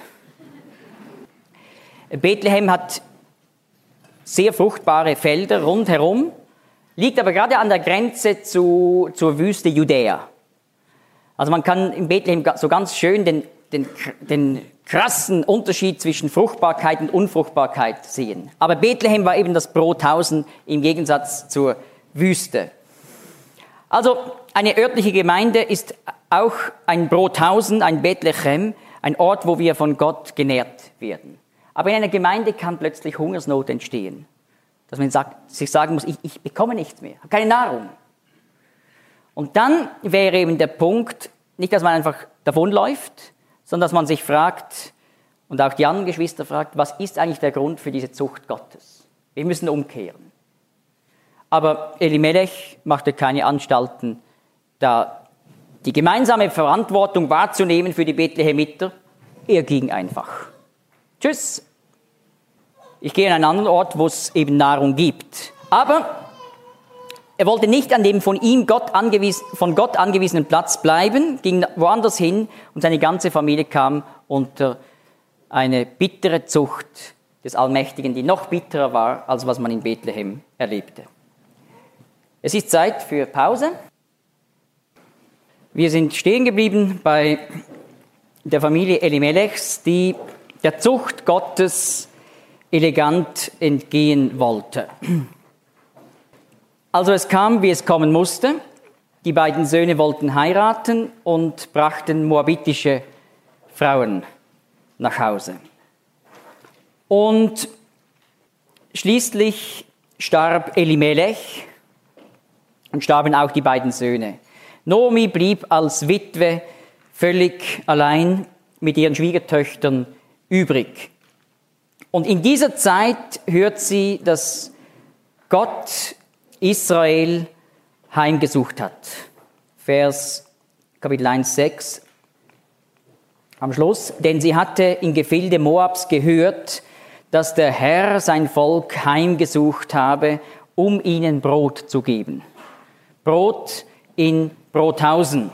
Bethlehem hat sehr fruchtbare Felder rundherum, liegt aber gerade an der Grenze zu, zur Wüste Judäa. Also man kann in Bethlehem so ganz schön den, den, den krassen Unterschied zwischen Fruchtbarkeit und Unfruchtbarkeit sehen. Aber Bethlehem war eben das Brothausen im Gegensatz zur Wüste. Also eine örtliche Gemeinde ist auch ein Brothausen, ein Bethlehem, ein Ort, wo wir von Gott genährt werden. Aber in einer Gemeinde kann plötzlich Hungersnot entstehen. Dass man sagt, sich sagen muss, ich, ich bekomme nichts mehr, habe keine Nahrung. Und dann wäre eben der Punkt, nicht, dass man einfach davonläuft, sondern dass man sich fragt, und auch die anderen Geschwister fragt, was ist eigentlich der Grund für diese Zucht Gottes? Wir müssen umkehren. Aber Elimelech machte keine Anstalten, da die gemeinsame Verantwortung wahrzunehmen für die Bethlehemiter. Er ging einfach. Tschüss. Ich gehe an einen anderen Ort, wo es eben Nahrung gibt. Aber er wollte nicht an dem von ihm Gott angewies- von Gott angewiesenen Platz bleiben, ging woanders hin und seine ganze Familie kam unter eine bittere Zucht des Allmächtigen, die noch bitterer war, als was man in Bethlehem erlebte. Es ist Zeit für Pause. Wir sind stehen geblieben bei der Familie Elimelechs, die der Zucht Gottes elegant entgehen wollte. Also es kam, wie es kommen musste. Die beiden Söhne wollten heiraten und brachten moabitische Frauen nach Hause. Und schließlich starb Elimelech und starben auch die beiden Söhne. Naomi blieb als Witwe völlig allein mit ihren Schwiegertöchtern übrig. Und in dieser Zeit hört sie, dass Gott Israel heimgesucht hat. Vers Kapitel eins, sechs am Schluss. Denn sie hatte in Gefilde Moabs gehört, dass der Herr sein Volk heimgesucht habe, um ihnen Brot zu geben. Brot in Brothausen.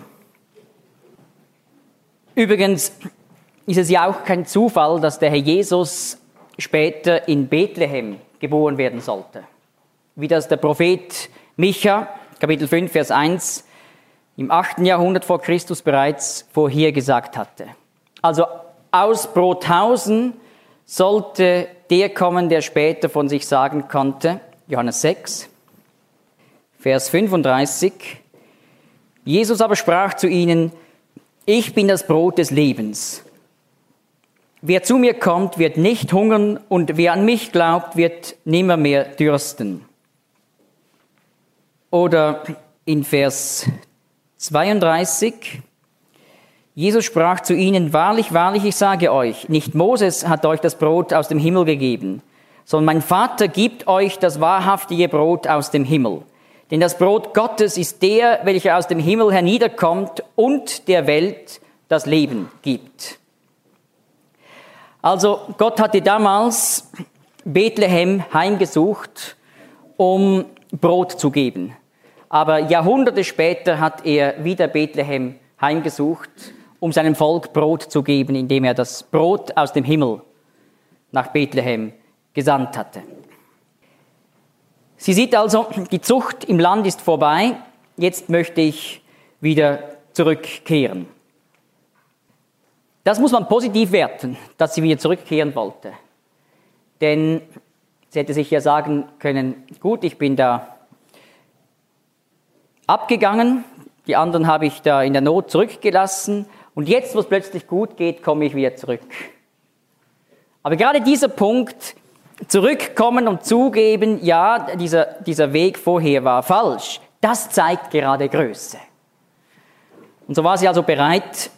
Übrigens ist es ja auch kein Zufall, dass der Herr Jesus später in Bethlehem geboren werden sollte. Wie das der Prophet Micha, Kapitel fünf, Vers eins, im achten Jahrhundert vor Christus bereits vorhergesagt hatte. Also aus Brothausen sollte der kommen, der später von sich sagen konnte, Johannes sechs, Vers fünfunddreißig, Jesus aber sprach zu ihnen, ich bin das Brot des Lebens. Wer zu mir kommt, wird nicht hungern und wer an mich glaubt, wird nimmermehr dürsten. Oder in Vers zweiunddreißig, Jesus sprach zu ihnen, wahrlich, wahrlich, ich sage euch, nicht Moses hat euch das Brot aus dem Himmel gegeben, sondern mein Vater gibt euch das wahrhaftige Brot aus dem Himmel. Denn das Brot Gottes ist der, welcher aus dem Himmel herniederkommt und der Welt das Leben gibt. Also Gott hatte damals Bethlehem heimgesucht, um Brot zu geben. Aber Jahrhunderte später hat er wieder Bethlehem heimgesucht, um seinem Volk Brot zu geben, indem er das Brot aus dem Himmel nach Bethlehem gesandt hatte. Sie sieht also, die Zucht im Land ist vorbei, jetzt möchte ich wieder zurückkehren. Das muss man positiv werten, dass sie wieder zurückkehren wollte. Denn sie hätte sich ja sagen können, gut, ich bin da abgegangen, die anderen habe ich da in der Not zurückgelassen und jetzt, wo es plötzlich gut geht, komme ich wieder zurück. Aber gerade dieser Punkt, zurückkommen und zugeben, ja, dieser, dieser Weg vorher war falsch, das zeigt gerade Größe. Und so war sie also bereit,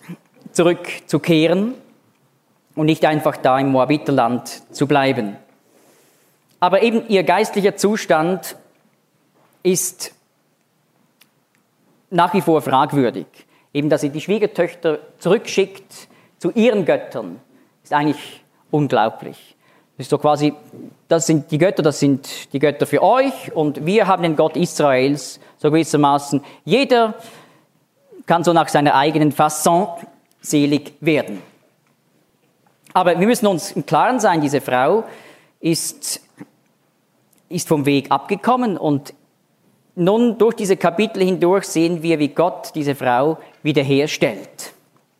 zurückzukehren und nicht einfach da im Moabiterland zu bleiben. Aber eben ihr geistlicher Zustand ist nach wie vor fragwürdig. Eben, dass sie die Schwiegertöchter zurückschickt zu ihren Göttern, ist eigentlich unglaublich. Das ist so quasi, das sind die Götter, das sind die Götter für euch und wir haben den Gott Israels, so gewissermaßen. Jeder kann so nach seiner eigenen Fasson selig werden. Aber wir müssen uns im Klaren sein, diese Frau ist, ist vom Weg abgekommen und nun durch diese Kapitel hindurch sehen wir, wie Gott diese Frau wiederherstellt.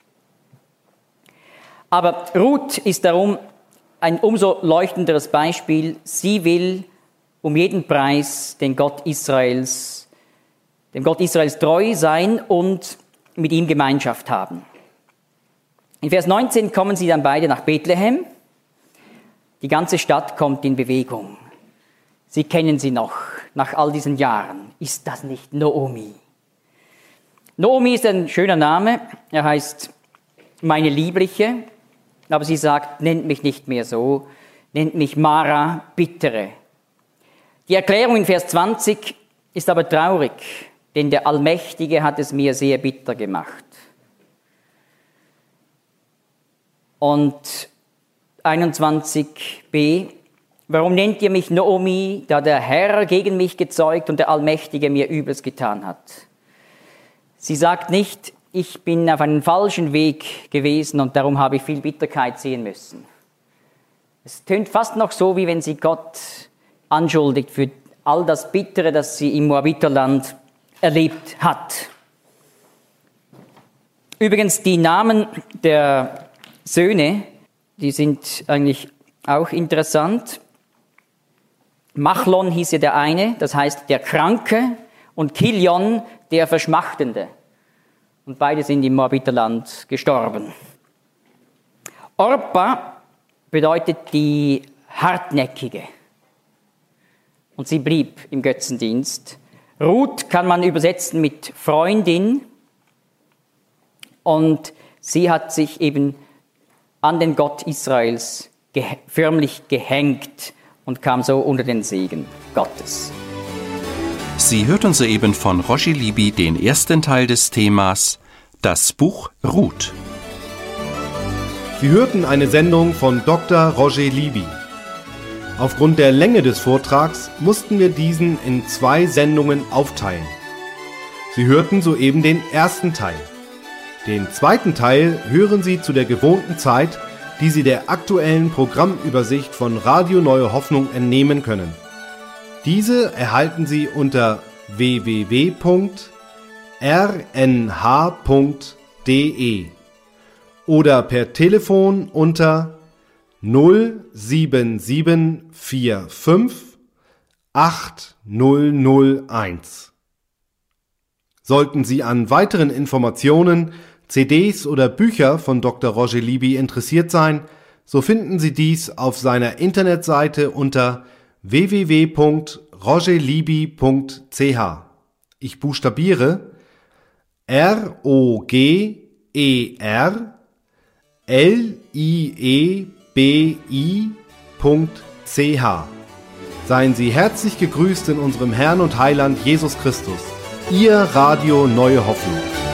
Aber Ruth ist darum ein umso leuchtenderes Beispiel. Sie will um jeden Preis den Gott Israels, dem Gott Israels treu sein und mit ihm Gemeinschaft haben. In Vers neunzehn kommen sie dann beide nach Bethlehem. Die ganze Stadt kommt in Bewegung. Sie kennen sie noch nach all diesen Jahren. Ist das nicht Naomi? Naomi ist ein schöner Name. Er heißt meine Liebliche. Aber sie sagt, nennt mich nicht mehr so. Nennt mich Mara, Bittere. Die Erklärung in Vers zwanzig ist aber traurig, denn der Allmächtige hat es mir sehr bitter gemacht. Und einundzwanzig b, warum nennt ihr mich Naomi, da der Herr gegen mich gezeugt und der Allmächtige mir Übles getan hat? Sie sagt nicht, ich bin auf einem falschen Weg gewesen und darum habe ich viel Bitterkeit sehen müssen. Es tönt fast noch so, wie wenn sie Gott anschuldigt für all das Bittere, das sie im Moabiterland erlebt hat. Übrigens, die Namen der Söhne, die sind eigentlich auch interessant. Machlon hieß ja der eine, das heißt der Kranke, und Kilion, der Verschmachtende. Und beide sind im Moabiterland gestorben. Orpa bedeutet die Hartnäckige. Und sie blieb im Götzendienst. Ruth kann man übersetzen mit Freundin. Und sie hat sich eben an den Gott Israels ge- förmlich gehängt und kam so unter den Segen Gottes. Sie hörten soeben von Roger Libby den ersten Teil des Themas Das Buch Ruth. Sie hörten eine Sendung von Doktor Roger Libby. Aufgrund der Länge des Vortrags mussten wir diesen in zwei Sendungen aufteilen. Sie hörten soeben den ersten Teil. Den zweiten Teil hören Sie zu der gewohnten Zeit, die Sie der aktuellen Programmübersicht von Radio Neue Hoffnung entnehmen können. Diese erhalten Sie unter w w w punkt r n h punkt d e oder per Telefon unter null sieben sieben vier fünf acht null null eins. Sollten Sie an weiteren Informationen, C Ds oder Bücher von Doktor Roger Libby interessiert sein, so finden Sie dies auf seiner Internetseite unter w w w punkt roger libby punkt c h. Ich buchstabiere R O G E R L I E B I punkt c h. Seien Sie herzlich gegrüßt in unserem Herrn und Heiland Jesus Christus. Ihr Radio Neue Hoffnung.